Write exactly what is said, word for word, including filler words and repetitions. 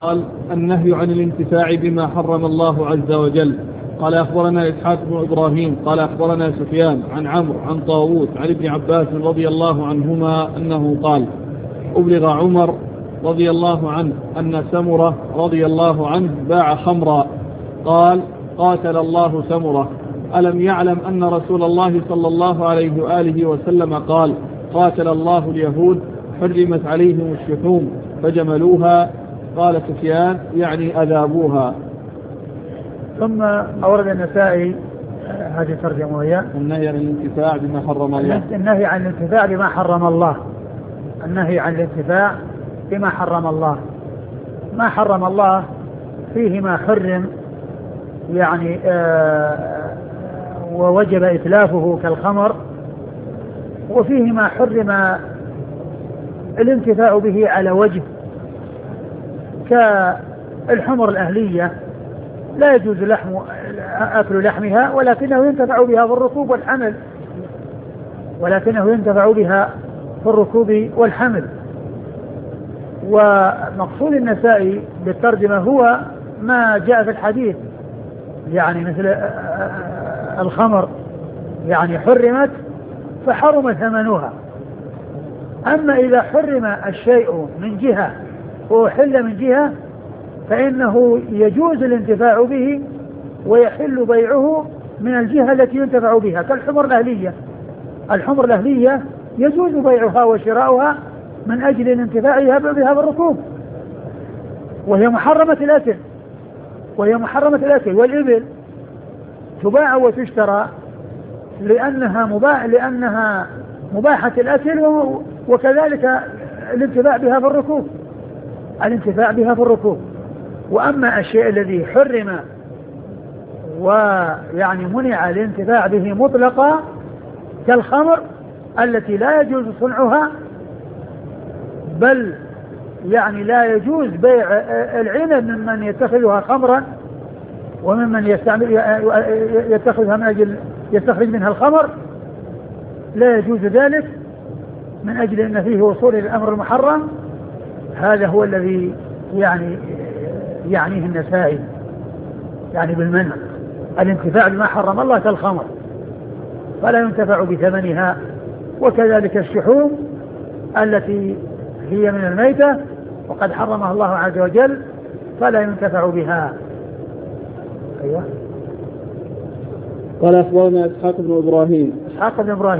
قال النهي عن الانتفاع بما حرم الله عز وجل. قال أخبرنا إسحاق بن إبراهيم قال أخبرنا سفيان عن عمرو عن طاووس عن ابن عباس رضي الله عنهما أنه قال أبلغ عمر رضي الله عنه أن سمرة رضي الله عنه باع خمرا قال قاتل الله سمرة ألم يعلم أن رسول الله صلى الله عليه وآله وسلم قال قاتل الله اليهود حرمت عليهم الشحوم فجملوها. قال سفيان يعني أذابوها. ثم أورد النسائي هذه الترجمة وهي النهي عن الانتفاع بما حرم الله. النهي عن الانتفاع بما حرم الله النهي عن الانتفاع بما حرم الله. ما حرم الله فيه ما حرم يعني آه ووجب إتلافه كالخمر، وفيه ما حرم الانتفاع به على وجه كالحمر الأهلية لا يجوز لحم أكل لحمها ولكنه ينتفع بها في الركوب والحمل ولكنه ينتفع بها في الركوب والحمل. ومقصود النسائي بالترجمة هو ما جاء في الحديث، يعني مثل الخمر يعني حرمت فحرم ثمنها. أما إذا حرم الشيء من جهة وحل من جهة فإنه يجوز الانتفاع به ويحل بيعه من الجهة التي ينتفع بها كالحمر الأهلية. الحمر الأهلية يجوز بيعها وشراؤها من أجل الانتفاع بها بالركوب، وهي محرمة الأكل وهي محرمة الأكل والإبل تباع وتشترى لأنها مباح لأنها مباحة الأكل وكذلك الانتفاع بها في الركوب الانتفاع بها في الركوب. وأما الشيء الذي حرم ويعني منع الانتفاع به مطلقا كالخمر التي لا يجوز صنعها بل يعني لا يجوز بيع العنب ممن يتخذها خمرا وممن يستعمل يتخذها من أجل يستخرج منها الخمر لا يجوز ذلك من أجل أن فيه وصول إلى الأمر المحرم. هذا هو الذي يعني يعنيه النسائي يعني بالمنع الانتفاع بما حرم الله كالخمر فلا ينتفع بثمنها، وكذلك الشحوم التي هي من الميتة وقد حرمها الله عز وجل فلا ينتفع بها. أيوة. قال أخبرنا إسحاق بن إبراهيم إسحاق بن إبراهيم